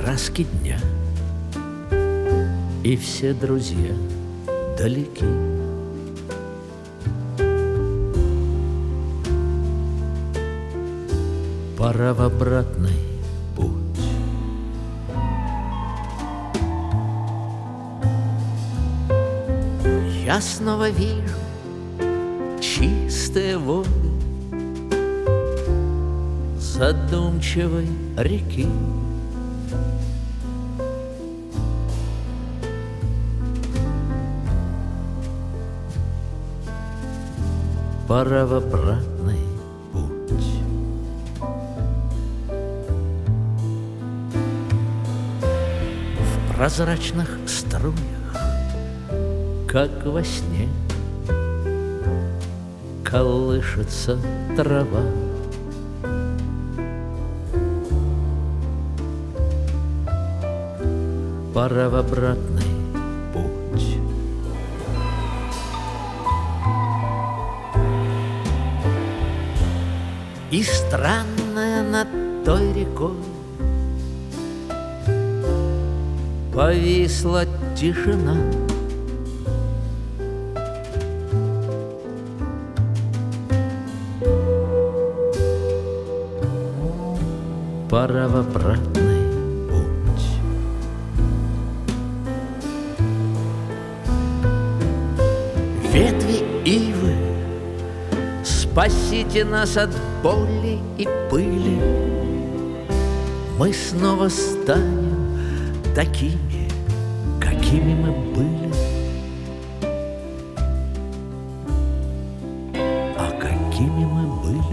краски дня, и все друзья далеки. Пора в обратный путь. Я снова вижу чистые воды задумчивой реки. Пора в обратный путь. В прозрачных струях, как во сне, колышется трава. Пора в обратный путь. И странная над той рекой повисла тишина. Пора в обратный путь. Ветви ивы, спасите нас от боли и пыли. Мы снова станем такими, какими мы были. А какими мы были?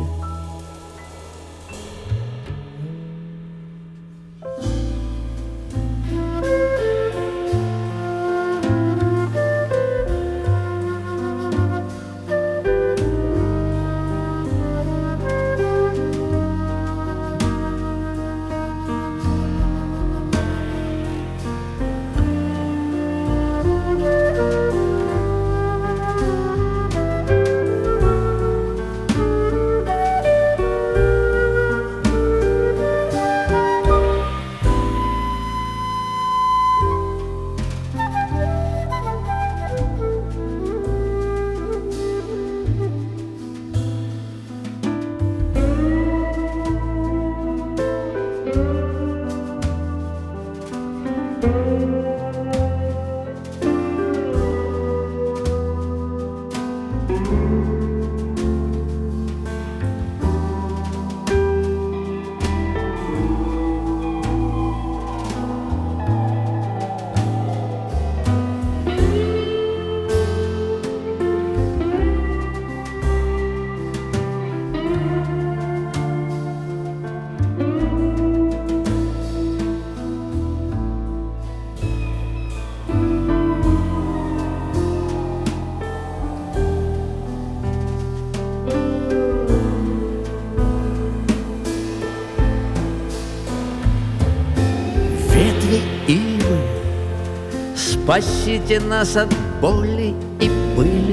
Ветви ивы, спасите нас от боли и пыли.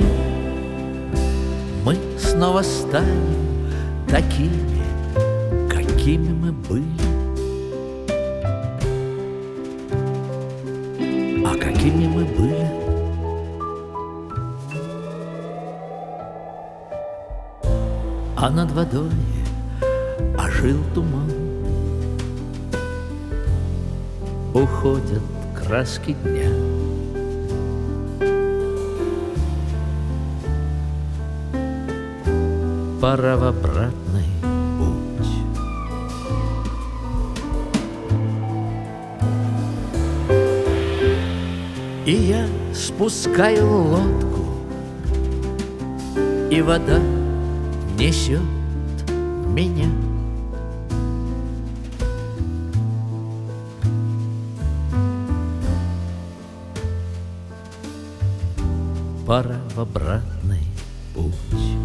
Мы снова станем такими, какими мы были. А какими мы были? А над водой ожил туман. Уходят краски дня. Пора в обратный путь. И я спускаю лодку, и вода несет меня. Пора в обратный путь.